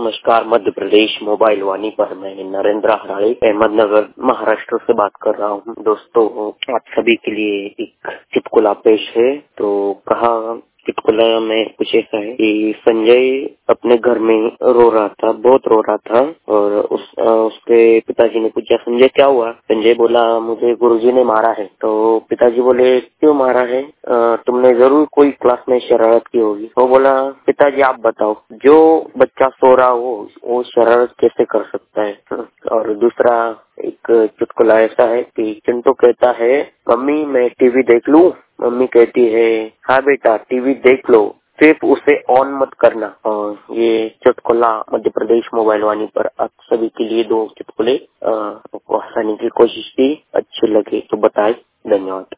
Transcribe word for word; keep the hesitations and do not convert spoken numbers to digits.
नमस्कार। मध्य प्रदेश मोबाइल वाणी पर मैं नरेंद्र हराड़ी अहमदनगर महाराष्ट्र से बात कर रहा हूँ। दोस्तों, आप सभी के लिए एक चुटकुला पेश है। तो कहा चुटकुला में कुछ ऐसा है कि संजय अपने घर में रो रहा था, बहुत रो रहा था और उस आ, उसके पिताजी ने पूछा, संजय क्या हुआ? संजय बोला, मुझे गुरुजी ने मारा है। तो पिताजी बोले, क्यों मारा है? आ, तुमने जरूर कोई क्लास में शरारत की होगी। वो बोला, पिताजी आप बताओ, जो बच्चा सो रहा हो वो शरारत कैसे कर सकता है? और दूसरा एक चुटकुला ऐसा है कि चिंटू कहता है, मम्मी मैं टीवी देख लूं? मम्मी कहती है, हाँ बेटा टीवी देख लो, सिर्फ उसे ऑन मत करना। और ये चुटकुला मध्य प्रदेश मोबाइल वाणी पर आप सभी के लिए दो चुटकुले को हंसाने की कोशिश की, अच्छे लगे तो बताएं। धन्यवाद।